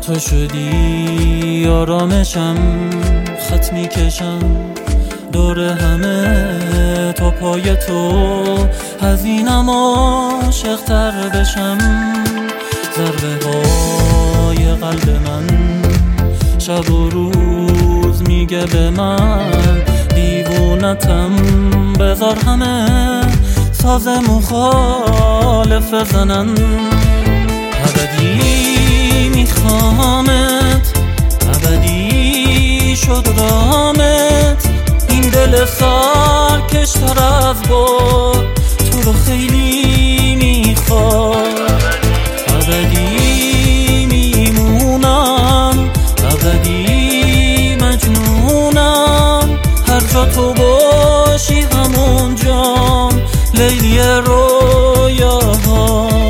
تو شدی آرامشم، خط میکشم دور همه تا پای تو، حزینم عاشق‌تر بشم. ضربه های قلب من شب و روز میگه به من دیوونتم، بذار همه ساز مخالف بزنن. ابدی میخوامت، ابدی شد رامت، این دل سرکشتر از باد تو رو خیلی میخواد. ابدی میمونم، ابدی مجنونم، هر جا تو باشی همونجام لیلی رویاها.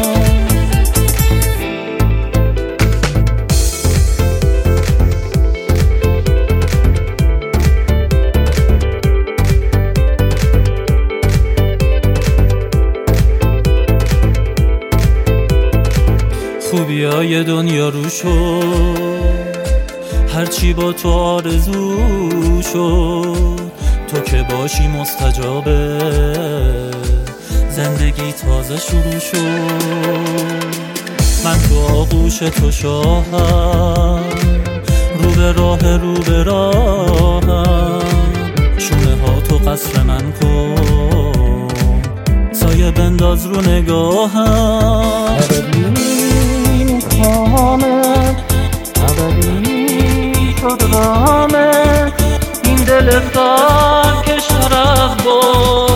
خوبیای دنیا رو شد، هرچی با تو آرزو شد، تو که باشی مستجابه، زندگی تازه شروع شد. من تو آغوش تو شاهم، رو به راهم، شونه ها تو قصر من کن، سایه بنداز رو نگاهم. ابدی شد غمت، این دل سرکشتر از باد